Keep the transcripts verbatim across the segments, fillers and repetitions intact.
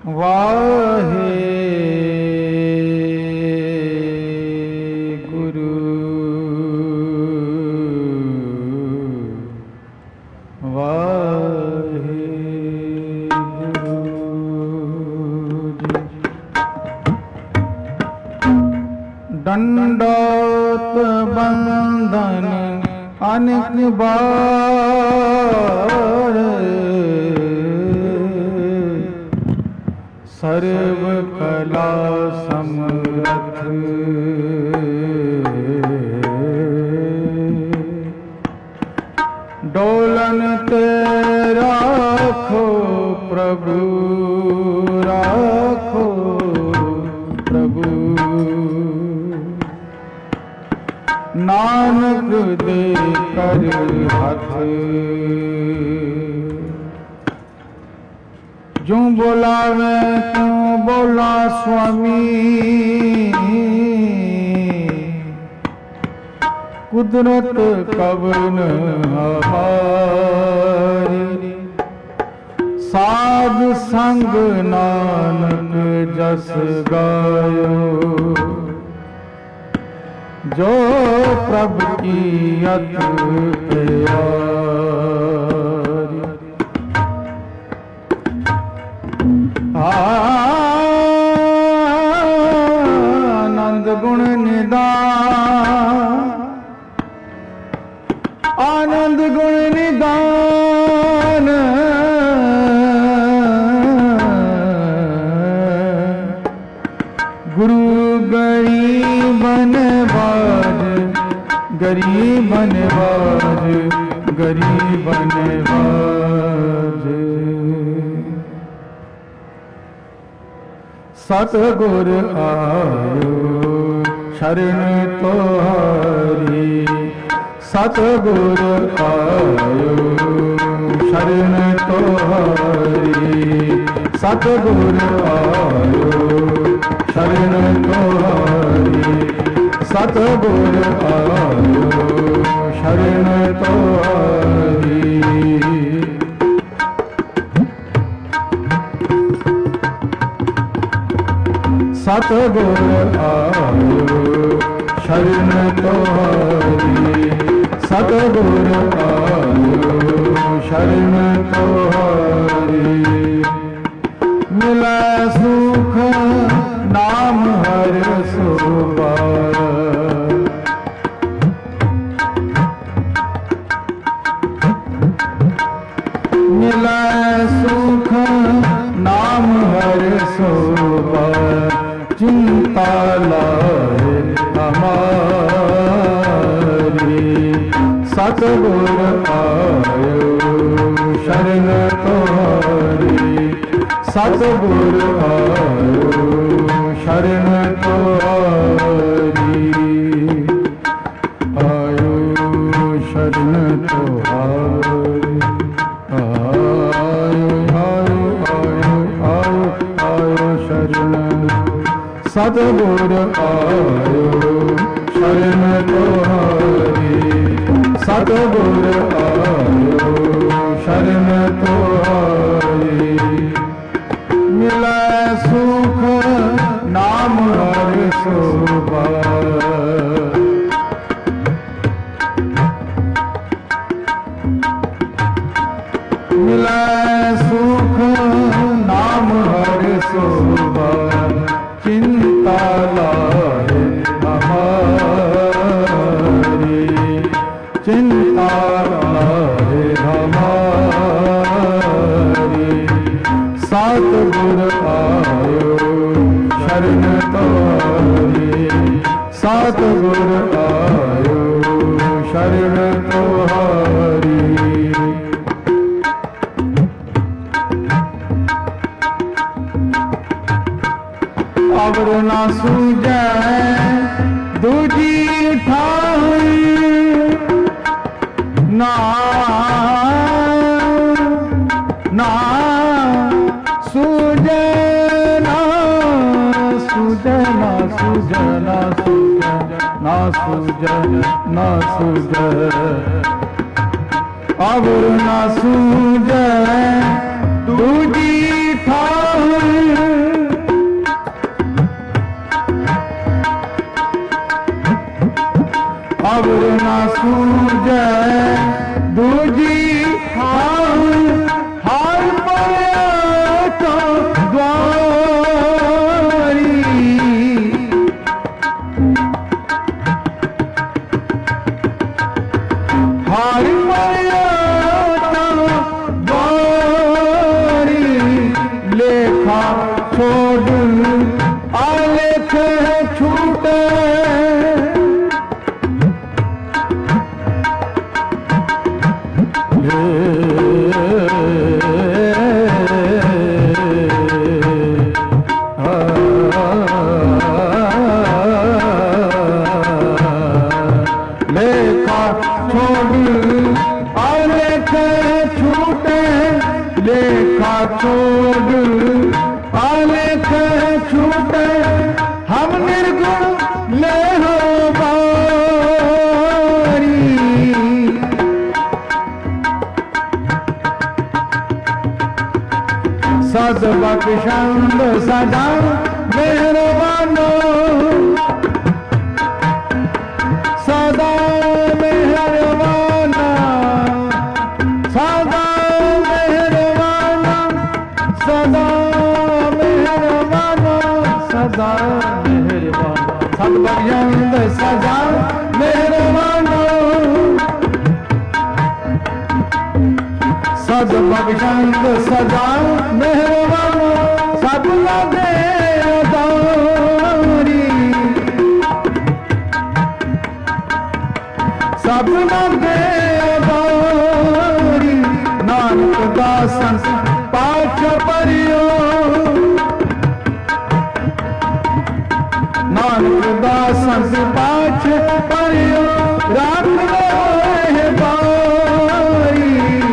वाहे गुरु वाहे गुरु। दंडोत बंधन अनेक बार सर्व कला समर्थ डोलन ते राखो प्रभु राखो प्रभु। नानक दे कर हाथ जो बोलावे क्यों बोला स्वामी। कुदरत कवन हमारी साध संग नानक जस गायो। जो प्रभु की अति प्यारी। आनंद गुण निदान आनंद गुण निदान गुरु गरीबन बाज गरीबन बाज गरीबन बाज। सतगुर आयो शरण तोहारी। सतगुर आयो शरण तोहारी। सतगुर आयो शरण तोहारी। सतगुर आयो शरण तोहारी। सतगुर आयो शरण तोहारी। सतगुर आयो शरण तोहारी। मिला सुख नाम हर सुबार। मिला सुख नाम हर सुबार। चिंता लाए हमारी। सतगुर आयो शरण तोहारी। सतगुर आयो शरण तोहारी। आयो शरण तोहारी। आयो आयो आयो आयो आयो शरण। सतगुर आयो शरण तोहारी। सतगुर आयो शरण तोहारी। मिला सुख नाम हर सुबार। मिला सुख नाम हर सुबार। चिंता लाए हमारी। चिंता लाए हमारी। सतगुर आयो शरण तोहारी। सतगुर आयो शरण तोहारी। अवर ना सूझे दूजी ठाई। ना ना सूझे ना सूझे ना सूझे ना सूझे ना सूझे ना सूझे। अवर ना सूझे दूजी ठाई। ना सूझे दूजी हार हार पया तो द्वारी हार पया तो द्वारी लेखा छोड़ आलेख छूटे लेखा छोड़ आलेख छूटे लेखा छोड़ आलेख छूटे हम निर्गुण ले हो बारी सद बख्शंद सदा मेहरबानो सदा मेहरबाना सदा मेहरबाना सदा मेहरबाना सदा मेहरबाना सद बख्शंद सदा मेहरबानो सद बख्शंद सदा मेहरबानो सब लगे दारी सब लगे दारी नानक दासन पाठ परियो नानक दासन पाठ परियो राख लो है बारी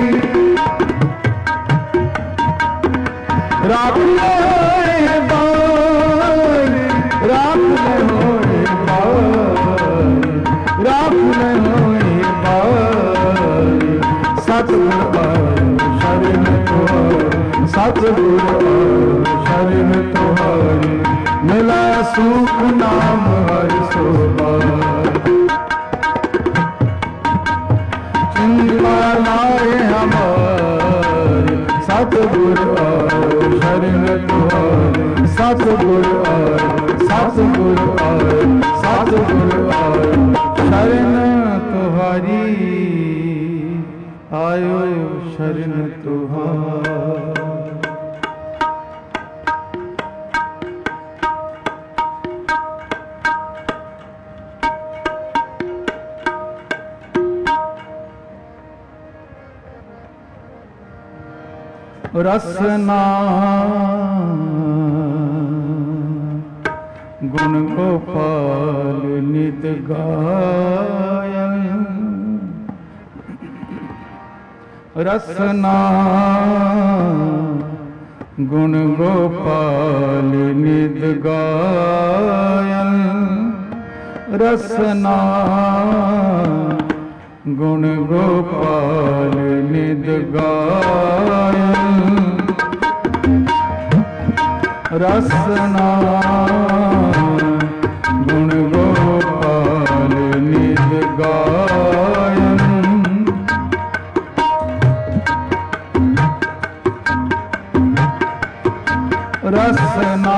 राख लो है बारी राख लो है बारी राख लो है बारी सतगुर शरण तुहारी सतगुर शरण तुहारी मिला सुख नाम हरि सोबारी चिंता लाए हमारी सतगुर शरण तुहारी सतगुर सतगुर सतगुर शरण तुहारी आयो शरण तुहारी रसना गुण गोपाल नित गायन रसना गुण गोपाल नित गायन रसना गुण गोपाल नित गायन रसना गुण गोपाल नित गायन रसना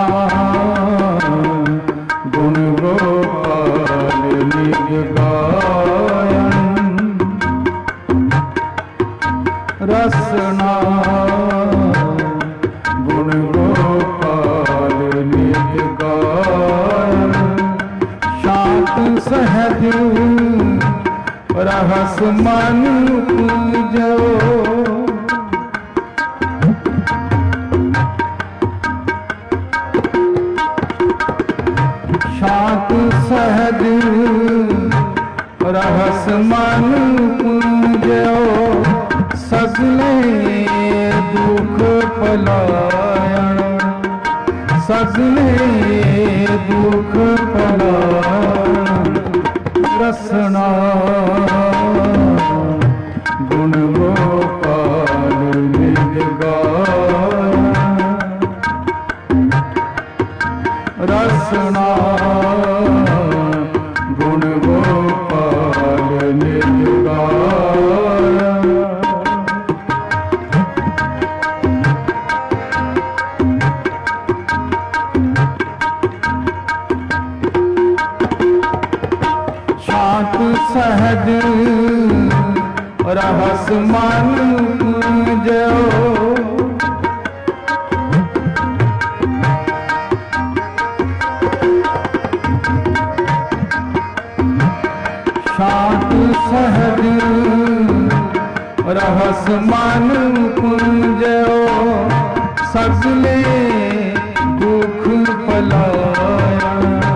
गुण गोपाल नित गायन रसना गुण गोपाल नित गायन शांत सहज रहस मन पूजो शांत सहज रहस मन पूजो सगले दुख पलायन सगले दुख पलायन रसना गुण गोपाल नित गायन रसना गुण गोपाल रहस मन पूजो शांत सहज रहस मन पूजो सगले दुख पलाया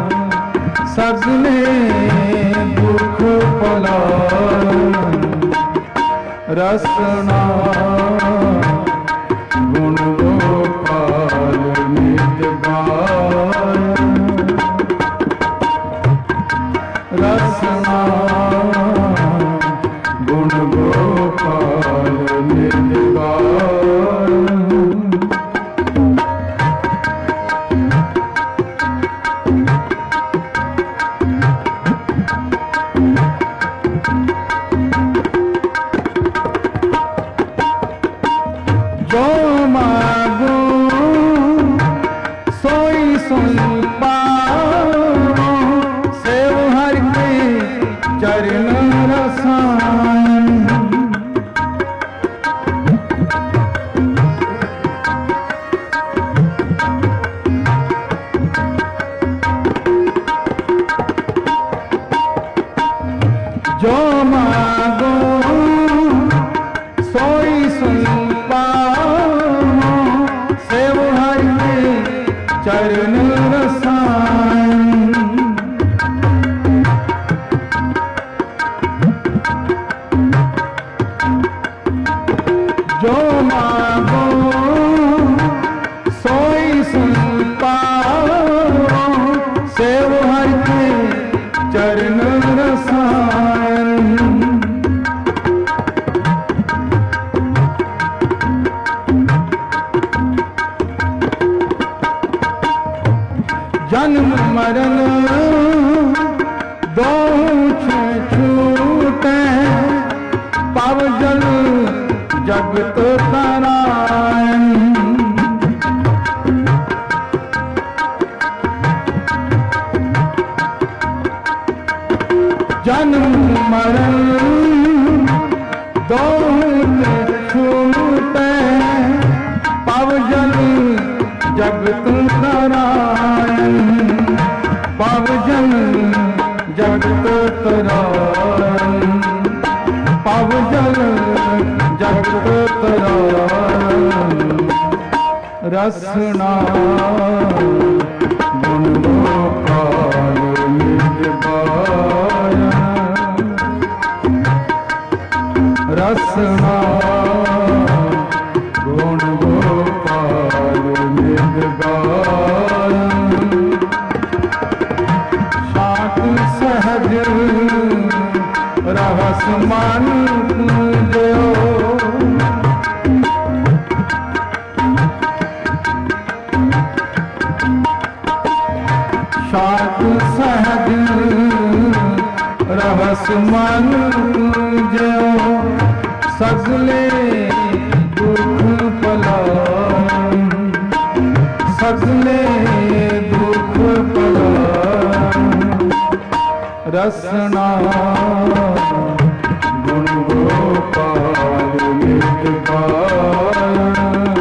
सगले दुख पलाया रसना गुण गोपाल नित गाया रसना गुण गोपाल नित गाया जो मागो सोई सोई पाओ सेव हर के चरण रसायन जो मागो सोई सोई सेव हरि के चरण रसायन जो मागो सोई सुन पाओ सेव हरि के चरण रसायन जन्म मरण दो छूटे पाव जल जगत तरायन जन्म मरण दो छूटे पाव जल जगत तरायन पावजन जगत तरायन पावजन जगत तरायन रसना गुण गोपाल नित गाया रसना गुण गोपाल नित गाया शांत सहज रहस मन पूजो शांत सहज रहस मन पूजो सगले दुख पलाय सगले दुख पलाय रसना गुण गोपाल नित गाया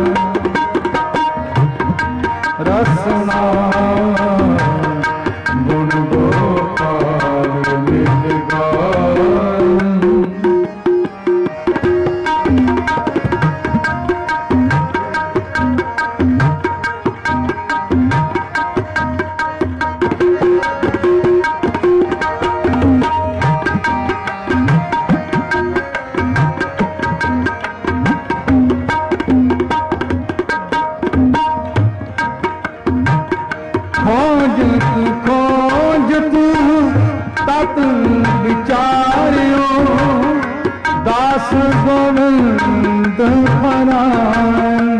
रसना गुण गोपाल नित गाया खोजत तत विचार्यो दास गोविंद परायण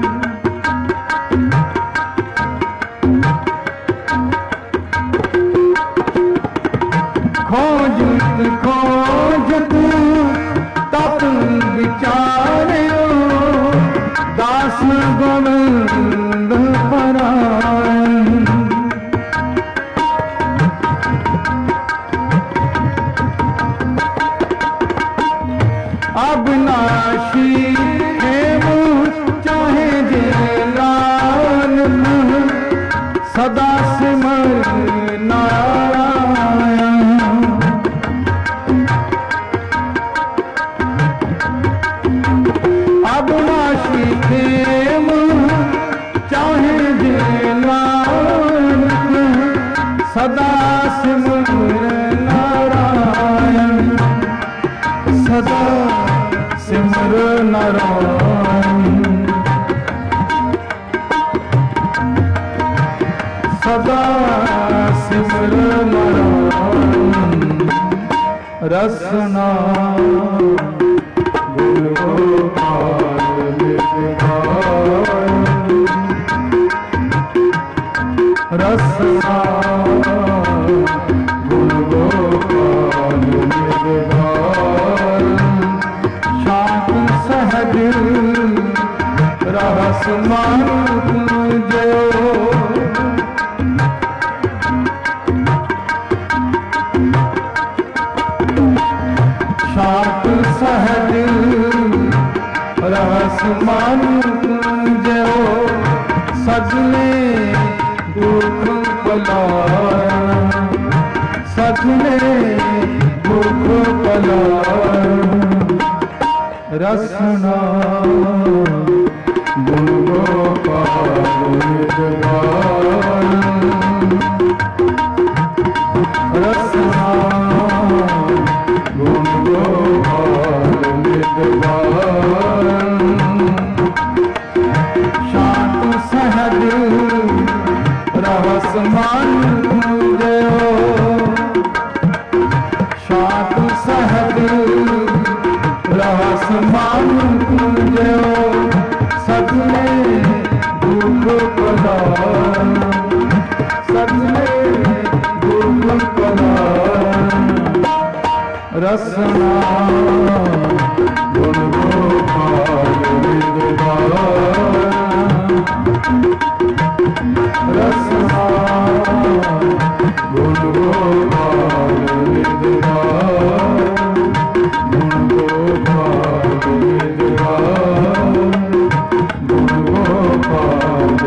खोजत खोजत तत विचार्यो दास गोविंद परायण अविनाशी हेम चाहे जे लाल सदा सिमर नारायण। अविनाशी हेम चाहे जे लाल सदा सिमर नारायण सदा सिमर नारायण सदा सिमर नारायण। रसना गुण गोपाल रसना गुण गोपाल शांत सहज रहस मानुष जो शांत सहज रहस मानुष जो सजने दुख पलाया सजने दुख पलाया। रसना गुण गोपाल रसना गुण गोपाल शांत सहज रहस मानुष शांत सहज रहस मानुष सजने दुख पलाया सजने दुख पलाया। रसना गुण गोपाल रसना गुण गोपाल गुण गोपाल गुण गोपाल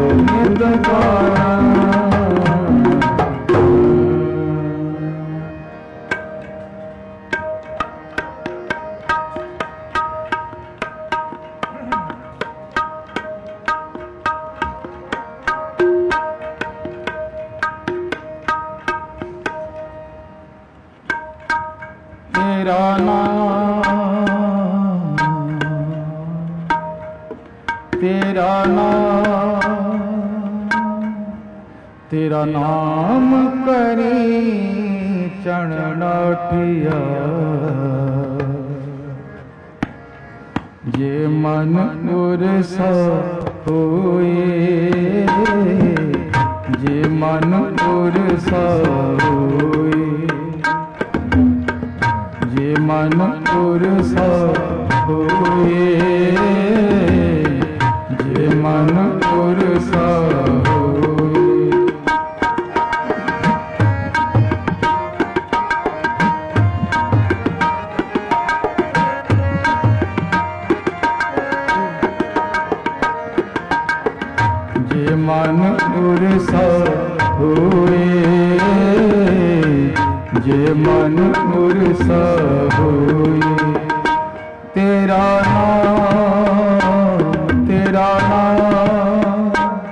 तेरा नाम तेरा नाम तेरा नाम करी चरणठिया जे मन उरसा होए जे मन उरसा होए जे मन उरसा होए जे मन उरसा होए। जे मन उरसा होए जे मन उरसा होए। तेरा नाम तेरा नाम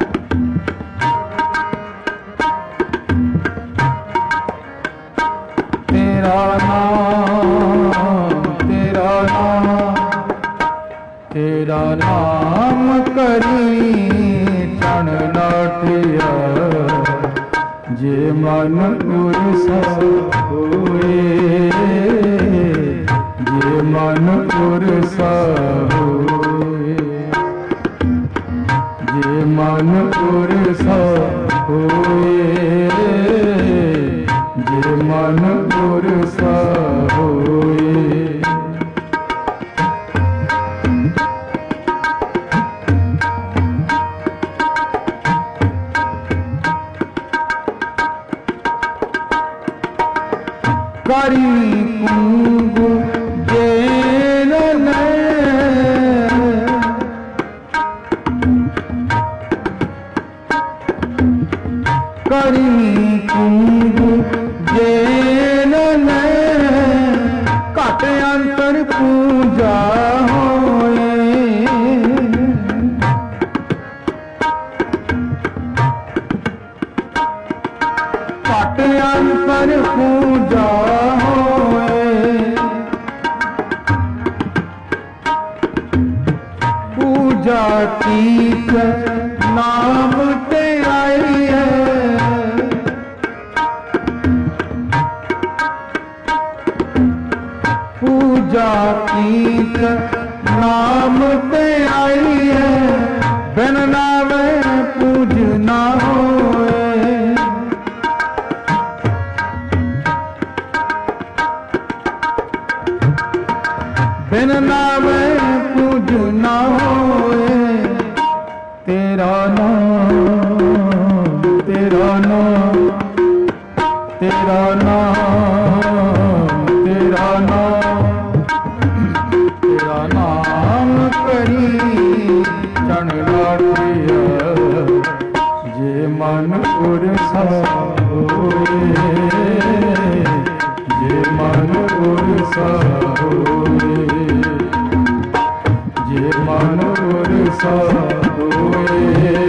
तेरा नाम तेरा नाम तेरा नाम करी चरण लाठिया जे मन उरसा होए जे मन उरसा होए जे मन उरसा होए जे मन उरसा होए। करी कुंगु जेल न पूजा कीक नाम ते आई है, पूजा कीक नाम ते आई है, बिन नावे पूज ना होए। बिन नावे पूज ना होए, तेरा नाम तेरा नाम तेरा नाम तेरा नाम तेरा नाम करी चण लाड़िया, जे मन उरसा होए, जे मन उरसा होए, जे मन उरसा होए,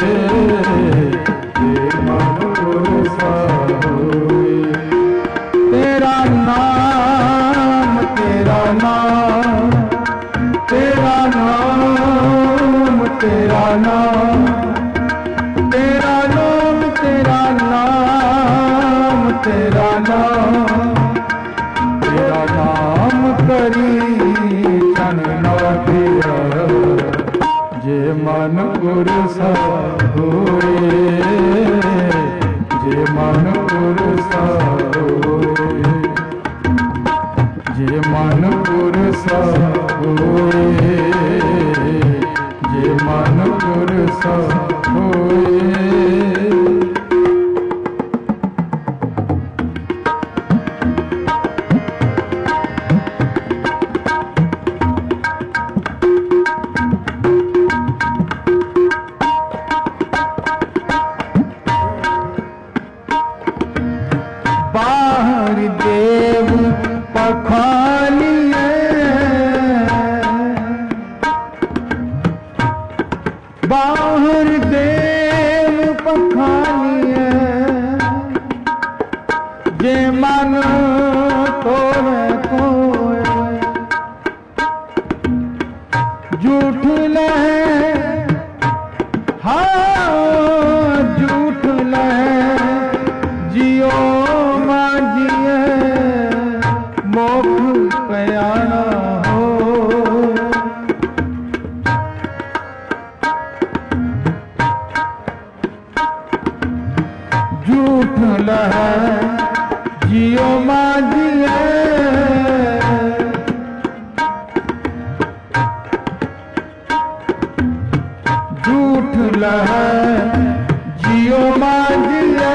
जे मन उरसा होए। तेरा नाम तेरा नाम तेरा नाम तेरा नाम तेरा नाम तेरा नाम तेरा नाम तेरा नाम करी चन नाथिया, जे मन उरसा होए, जे मन उरसा होए, जे मन उरसा होए, जे मन उरसा होए। बाहर देव पखालिए, बाहर देव पखालिए, जे मन तोरे कोय, झूठ लहे हाँ झूठ लहे, जियो माजिए मोख पयाना हो। झूठ लहे जियो माजिए, झूठ लहे जियो माजिए,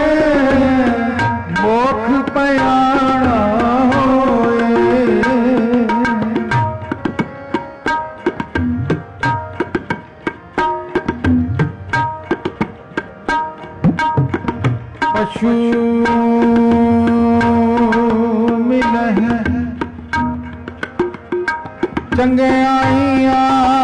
मोख पयाना होए। पशु मिलहि चंगे आइया,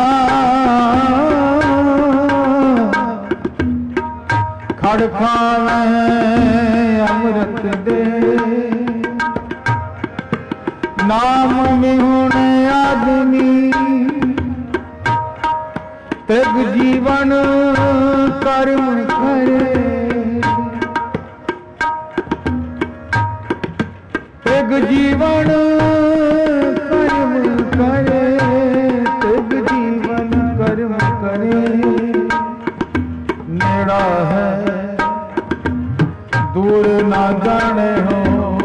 खड़ खावे अमृत दे, नाम विहुण आदमी त्रिग जीवन कर्म करे, त्रिग जीवन कर्म करे, त्रिग जीवन कर्म करे। नेड़ा है दूर ना जाने हो,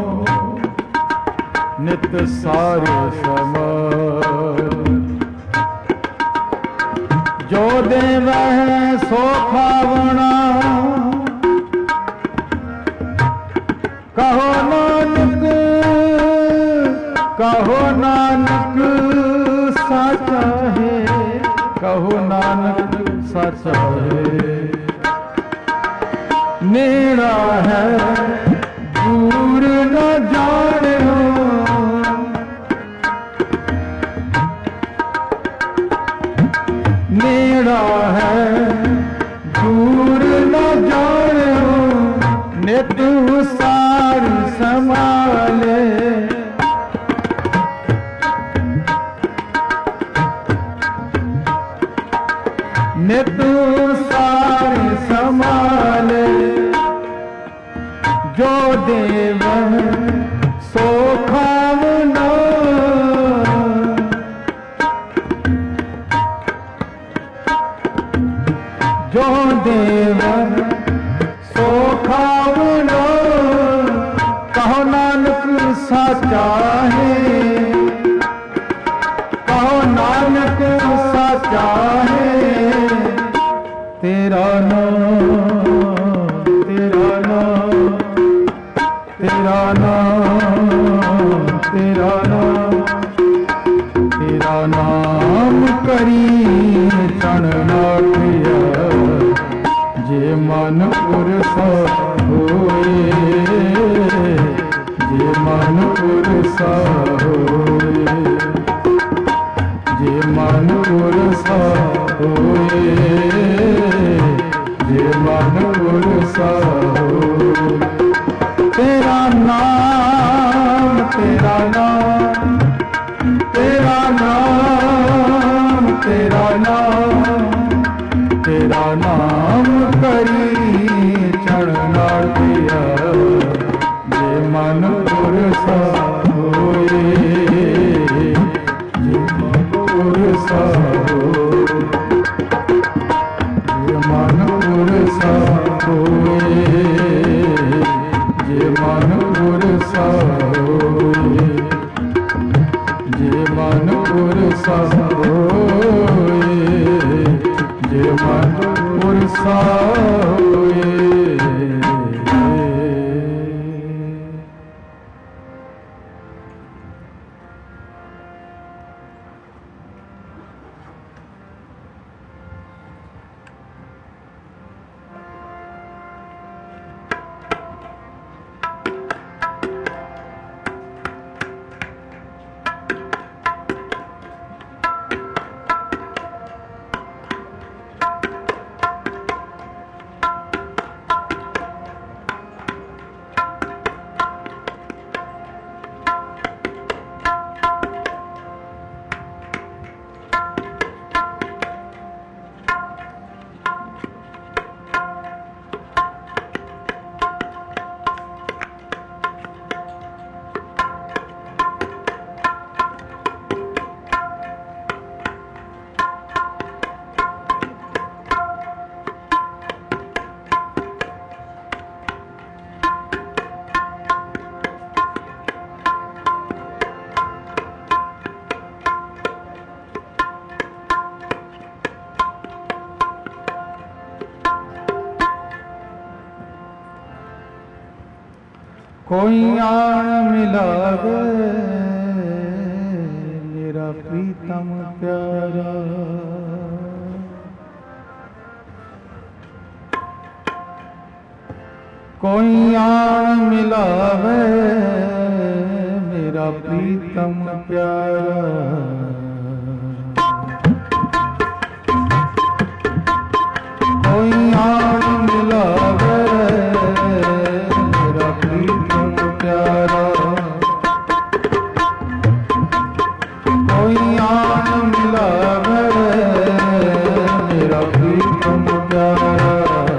नित सारे समय, जो देव है सो खावना, कहो नानक कहो नानक साचा है, कहो नानक साचा है। नेड़ा है दूर न जाने हो, नेड़ा है दूर न जाने हो, नित सार संभाले। नित सार संभाले, जो देव सो खावना, जो देव सो खावना, कहो नानक साचा है, कहो नानक साचा है, तेरा नाम तेरा नाम तेरा नाम तेरा नाम तेरा नाम करी चढ़ना प्रिया, जे मन पुरसा होए, जे मन पुरसा होए, जे मन पुरसा होए, जे मन पुरसा होए। तेरा नाम तेरा नाम तेरा नाम तेरा नाम तेरा नाम करी चढ़ना दिया, जे मन पुरसा होए, जे मन पुरसा होए, जे मन पुरसा होए, जे मन पुरसा होए, जे मन पुरसा होए, जे मन पुरसा होए। कोई आन मिलावे मेरा प्रीतम प्यारा, कोई आन मिलावे मेरा प्रीतम प्यारा, कोई आन मिलावे कोई आन मिलावे मेरा प्रीतम प्यारा,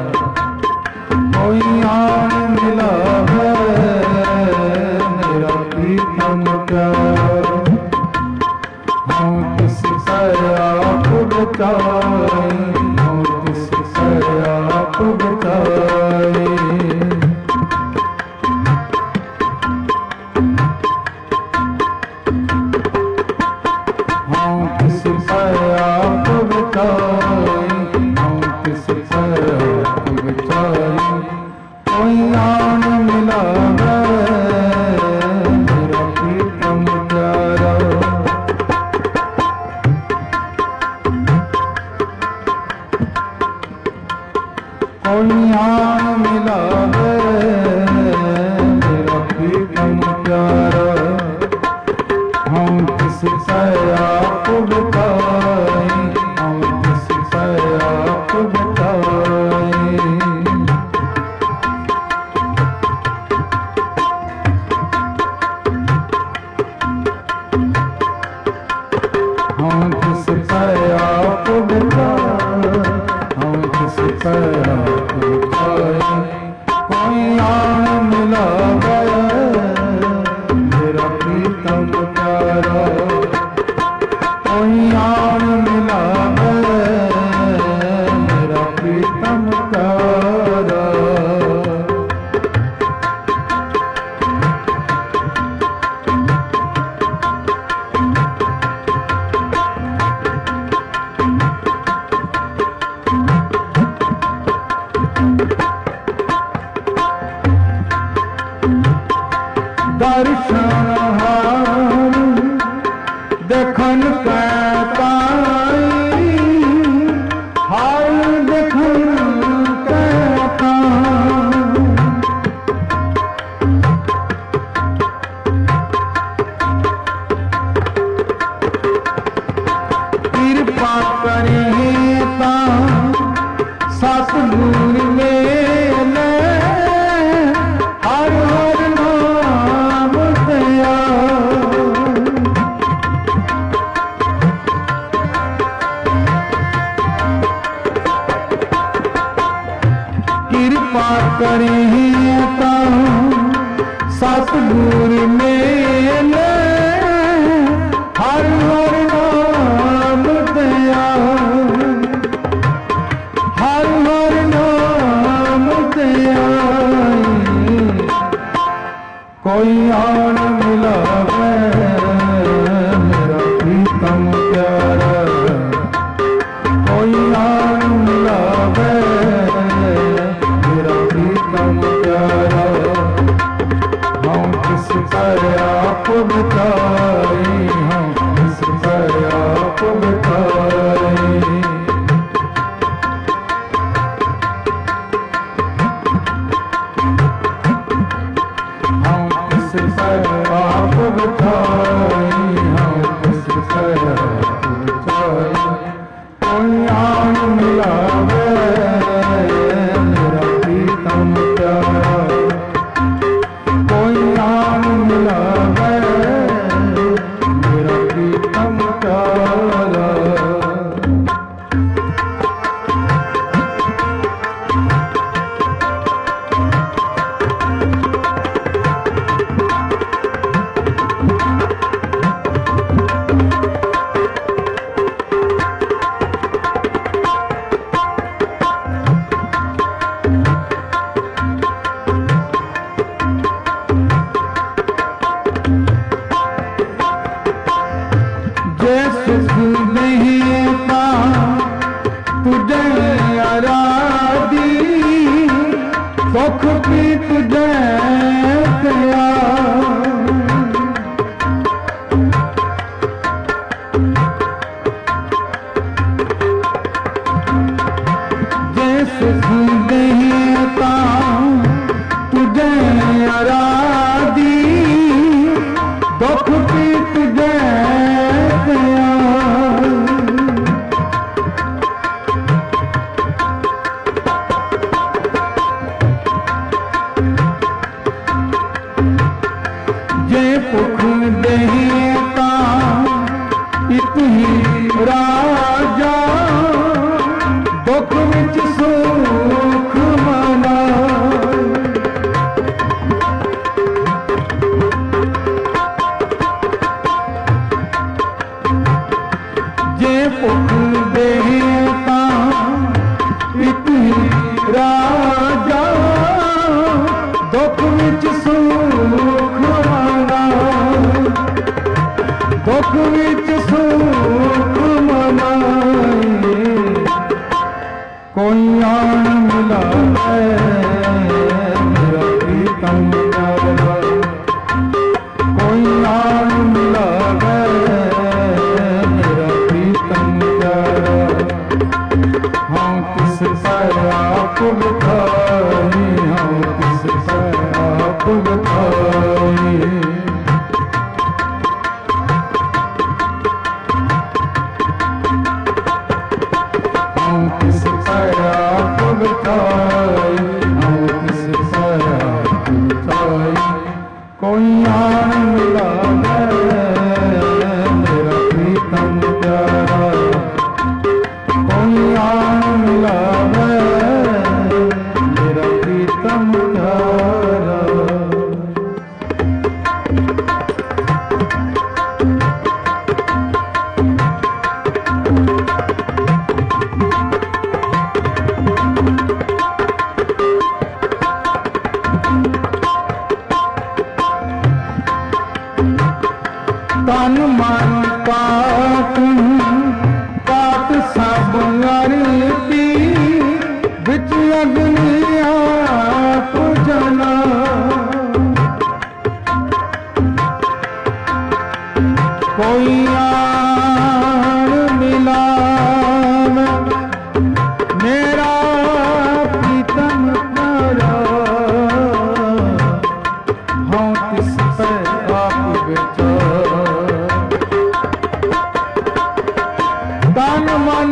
कोई आन मिलावे मेरा प्रीतम प्यारा। हूँ किस आप बचाए, हूँ किस आप बचाए, आप बचाए, हम किस आप बचाए। कोई आन मिलावे मेरा प्रीतम प्यारा, कोई आन मिलावे मेरा प्रीतम प्यारा। हम किस आप बताए, हम किस आप बताए। हम किस आप बताए। पर आप पाए। कोई आन मिलावे मेरा प्रीतम प्यारा, कोई आन मिलावे मेरा प्रीतम प्यारा। दर्शन हार देखन कै पाई, हाल देखन कै पाई। कृपा करी तां सतगुर मेले, हर हर नाम दया। कृपा करी तां सतगुर मेले, हर हर नाम दया, हर हर नाम दया। कोई आन मिलावे मेरा प्रीतम प्यारा, कोई आन मिलावे मेरा प्रीतम प्यारा। हम किस पर आप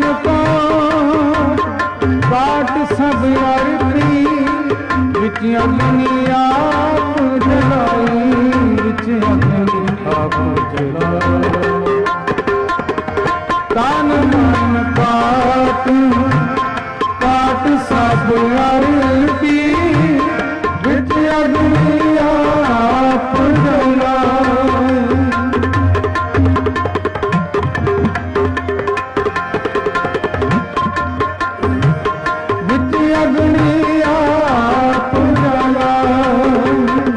को काट सब अरती विच अग्नि आप जलाई विच अग्नि आप जलाई तन मन काट काट सब अरती विच अग्नि आप जलाई विच अग्नि आप जलाई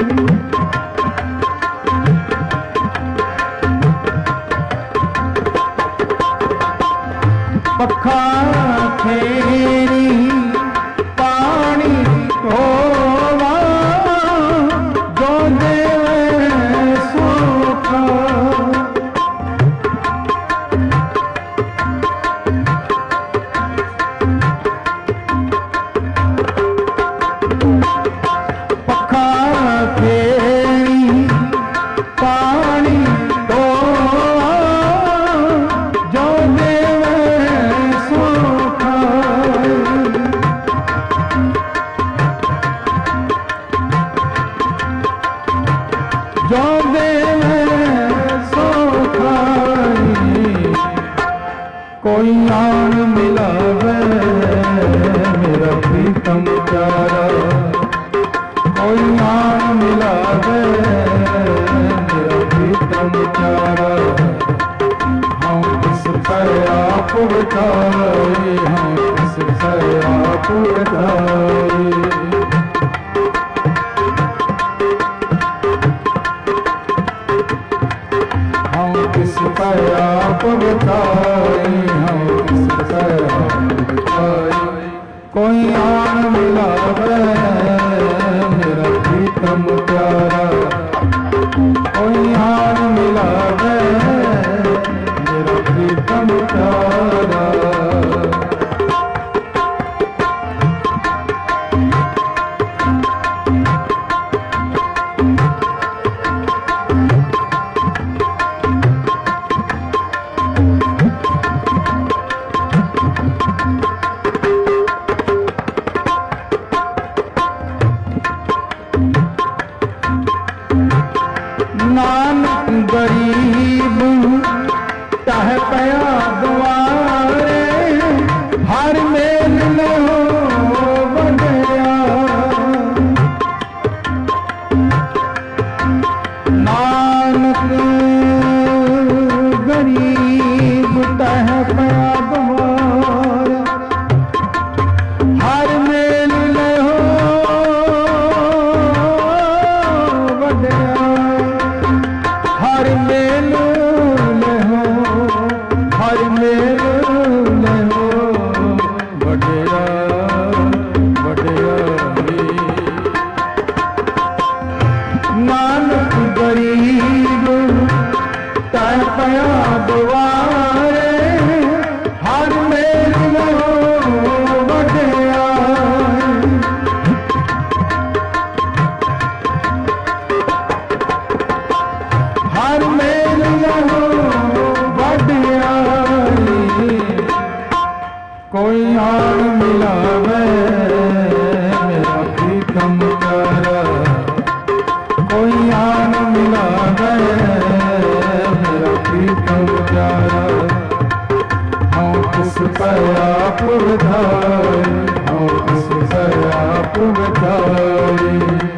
पखा फेरी पानी होवा जो देवे सोखा पखा फेरी पानी होवा जो देवे सोखा जो देवे सोखा कोई आन मिलावे मेरा प्रीतम प्यारा कोई आन मिलावे मेरा प्रीतम प्यारा हम किस पर आप बताए हम किस पर आप बताए हम किस पर आप बताए हम किस पर आप बताए कोई आन मिलावे मेरा प्रीतम प्यारा कोई आन मिलावे मेरा प्रीतम प्यारा नानक गरीब तह पया द्वारे हर मेल लो बंदया नानक गरीब तह पया द्वारे हर मेल लो बंदया हर मेल हो हर मेल हो बड़िया बड़िया नानक गरीब तय पया द्वारे हर मेल हो बड़िया हर मेल हो बढ़िया कोई आन मिलावे मेरा प्रीतम प्यारा कोई आन मिलावे मेरा प्रीतम प्यारा हम किस पर आप बताए हम किस पर आप बताए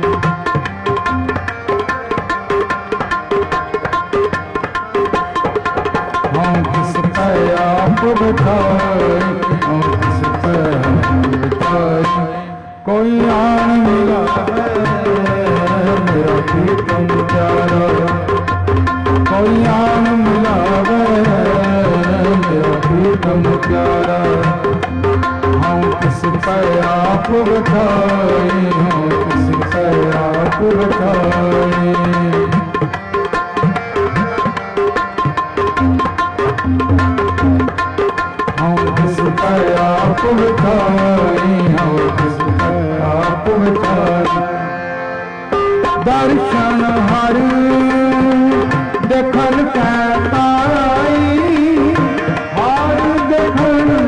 हम किस पर आप बताए हम किस पर आप बताए कोई आन मिलावे मेरा प्रीतम प्यारा कोई आन मिलावे मेरा प्रीतम प्यारा हम किस पर आप बताए हम किस पर आप बताए हम किस पर आप बताए हम किस पर आप बताए दर्शन हर देखल कहताई हर देखल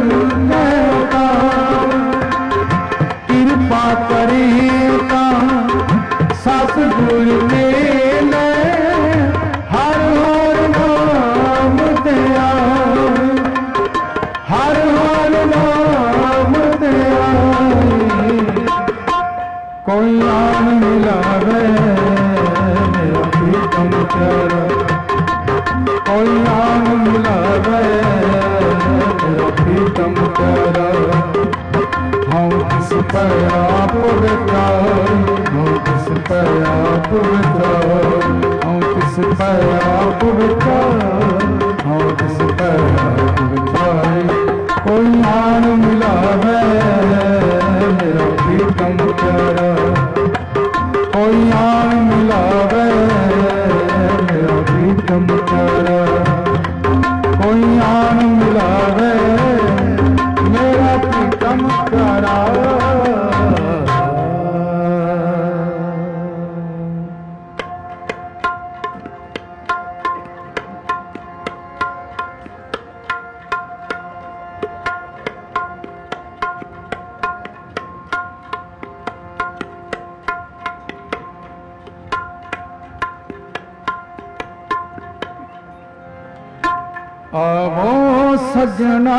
प्रीतम तेरा हूँ किस पे आप विचार हूँ किस पे आप विचार हूँ किस पे आप विचार हूँ किस पे आप विचार कोई आन मिला है मेरा प्रीतम तेरा कोई आन मिला है मेरा प्रीतम तेरा कोई आन मिला है मेरा प्रीतम तेरा आवो सजना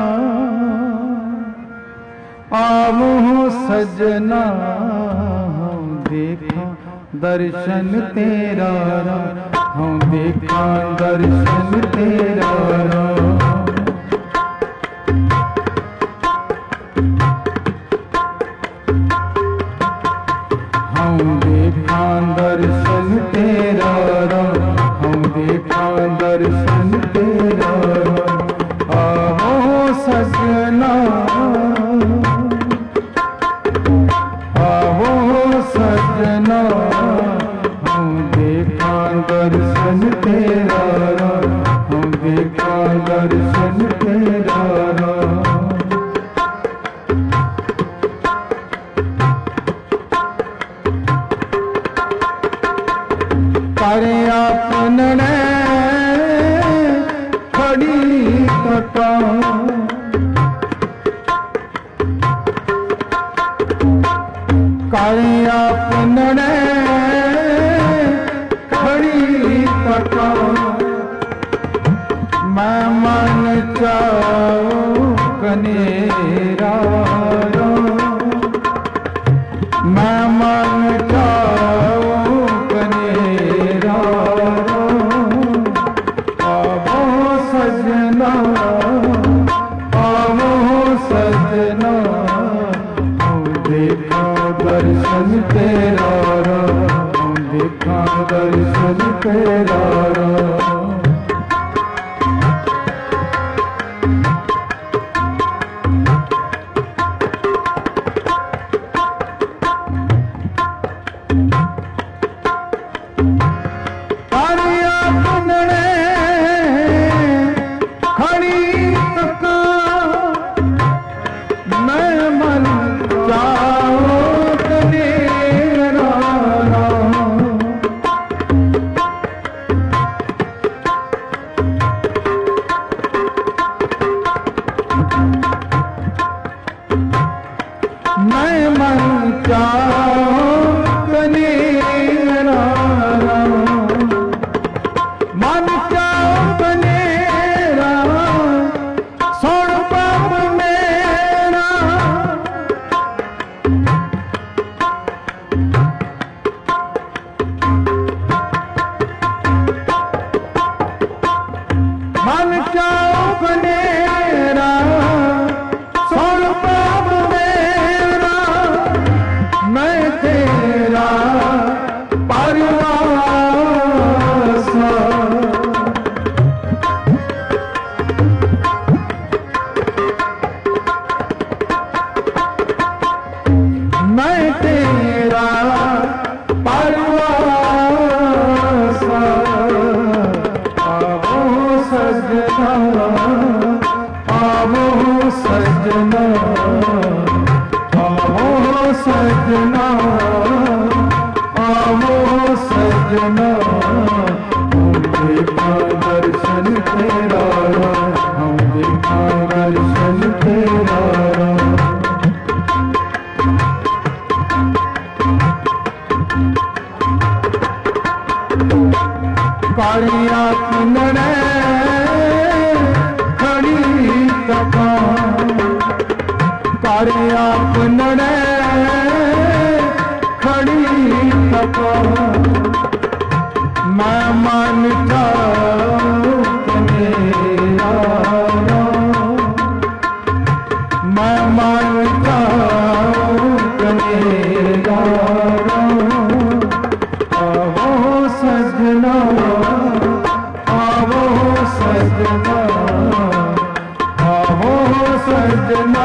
आवो सजना हम देखा दर्शन तेरा हम देखा दर्शन तेरा हम देखा दर्शन तेरा हम देखा दर्शन तेरा आओ सजना आओ सजना हम देखा दर्शन तेरा हम देखा दर्शन तेरा करे आपने खड़ी तका करे आपने खड़ी तका मैं मन चाहूं कनेरा मैं मन चाहूं कनेरा आवो सजना आवो सजना हम देखा दर्शन तेरा हम देखा दर्शन तेरा मैं मन चाहूं कनेरा मन चाहूं कनेरा सुन बाप मेरा मन चाहूं कनेरा सुन बाप मेरा मैं तेरा परवासा मैं तेरा परवासा आओ सजना आओ सजना आओ सजना आओ सजना हम देखा दर्शन तेरा हम देखा दर्शन तेरा कालिया किनने खड़ी तका कालिया किनने खड़ी तका मैं मन चाहूं कनेरा सजना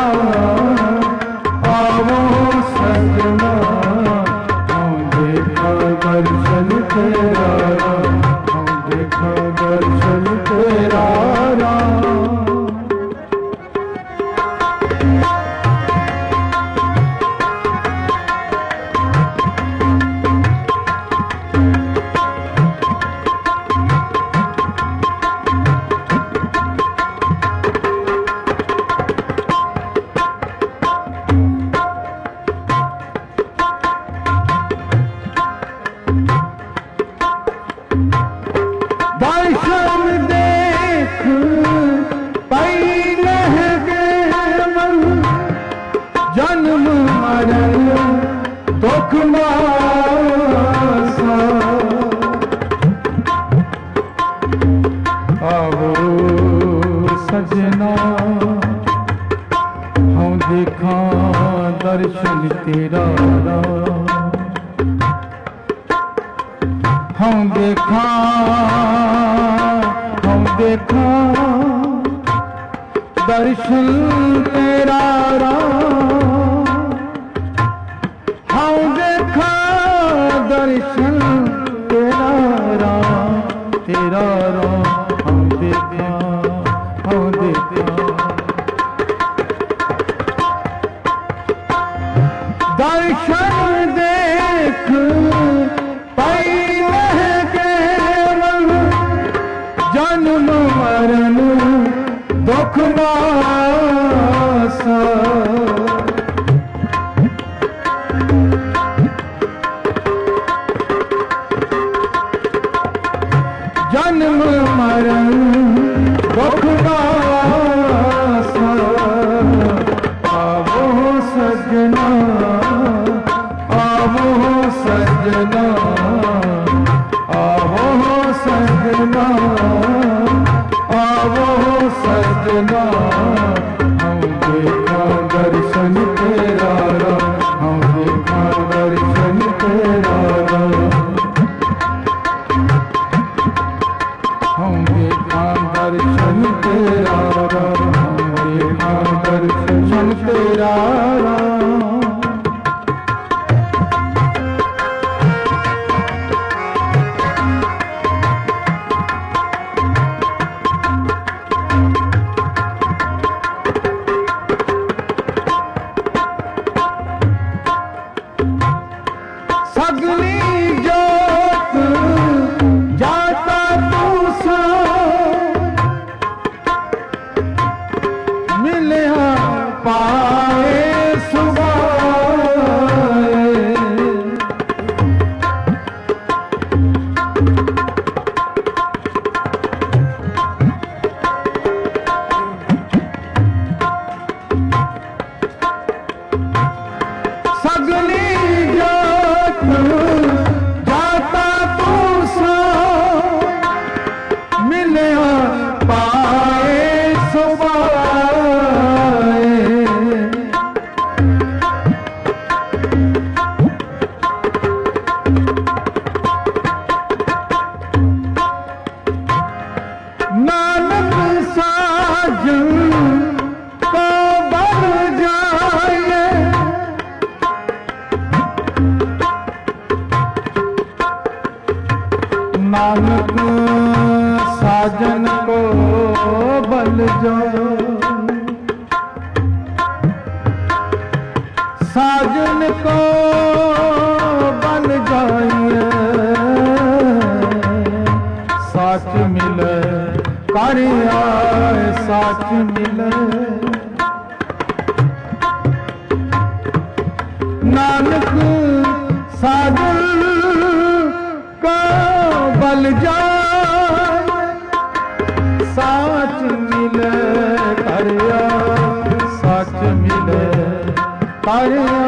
आवो सजना हम देखा दर्शन तेरा हम देखा दर्शन तेरा सजना हम देखा दर्शन तेरा हम देखा हम देखा दर्शन तेरा हम देखा दर्शन तेरा तेरा हम देखा हम देखा दर्शन देख पाई केवल जन्म मरण दुख नासा जन्म मरण दुख नासा आवो सजना आवो सजना आवो सजना आवो सजना हम देखा दर्शन तेरा हम देखा दर्शन तेरा हम देखा दर्शन तेरा हम देखा दर्शन तेरा सगली जोत जाता तू सो मिले पाए सुबह सगली जाता तू सो मिले पाए सुबह नानक साजन को बन जाए नानक साजन को बल जाओ साजन को बल जाइए साच मिले कारिया साच मिले नानक साजन बल जाए साच मिले करिया साच मिले करिया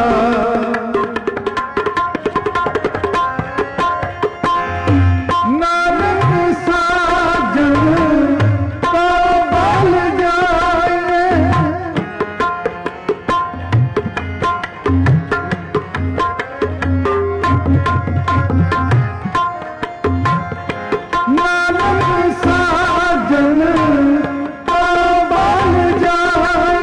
नानक साजन को बल जाए नानक साजन को बल जाए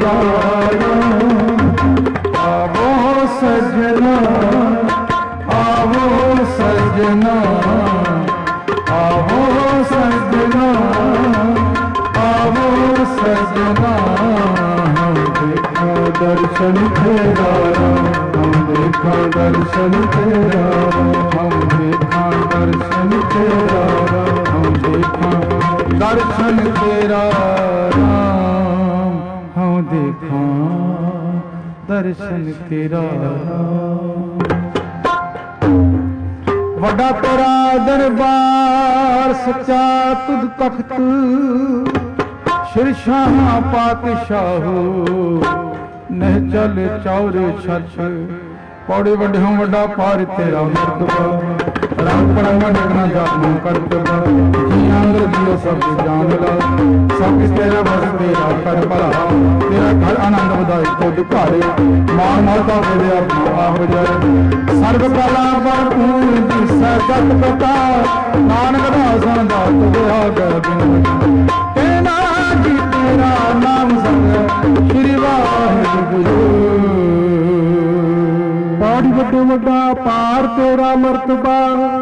आवो सजना आवो सजना आवो सजना आवो सजना हम देखा दर्शन तेरा हम देखा दर्शन तेरा हम देखा दर्शन तेरा हम देखा दर्शन तेरा राम हम देखा दर्शन तेरा वड्डा तेरा दरबार सच्चा तुद तख्त शिरशाह पातशाहू नह चल चौर छछ पौड़े वड्ढों वड्डा पार तेरा मर्तबा रंग पड़ंगा देखना जातू करतबा जियां जियो सब जान ला सब तेरा बस तेरा कर भला तेरा घर आनंद बधाई खुद घारे मान मौता तेरे अपना आह जाए सर्व कला भरपूर दिसै जत पता नानक दासां दा तुझे आ गए बिन तेरा जी तेरा नाम संग श्री वाहिगुरू पाड़ी वड्डो वड्डा पार तेरा मर्तबा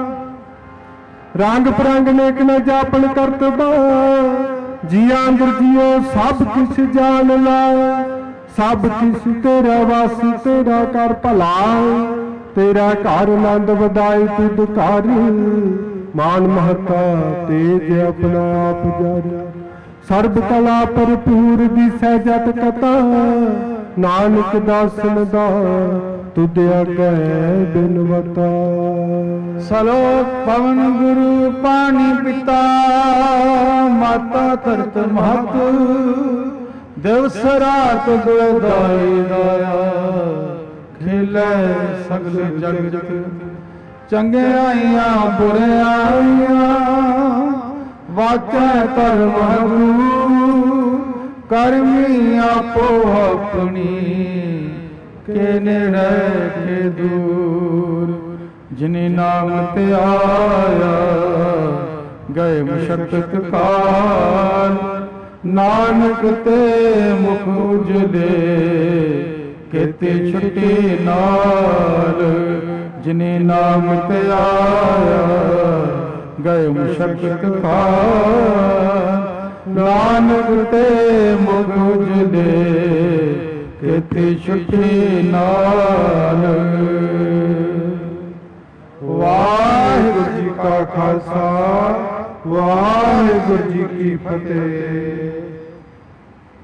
रंग परंग नेक न जापन करतबा जिया अंदर जियो सब किस जान ला सब किस तेरा वास तेरा कर भला तेरा घर आनंद वधाई तुद घर मान महता तेज अपना आप जारी सर्ब कला भरपूर दिसै जत कथा नानक दासन दा तुद अगे बिनवता सलोक पवन गुरु पानी पिता माता धरत महत दिवस रात दुदाई दाया खेले सगल जगत चंगे आइया बुरे आइया वाचा कर्म करमी आपो अपनी के नेड़े के दूर जिने नाम ते आया गए मशक्कत काल नानक ते मुख उजले केते छुट्टी नाल जिने नाम ते आया गए मशक्कत काल नानक ते मुख उजले केते छुट्टी नाल वाहिगुरू जी का खालसा वाहिगुरू जी की फतेह।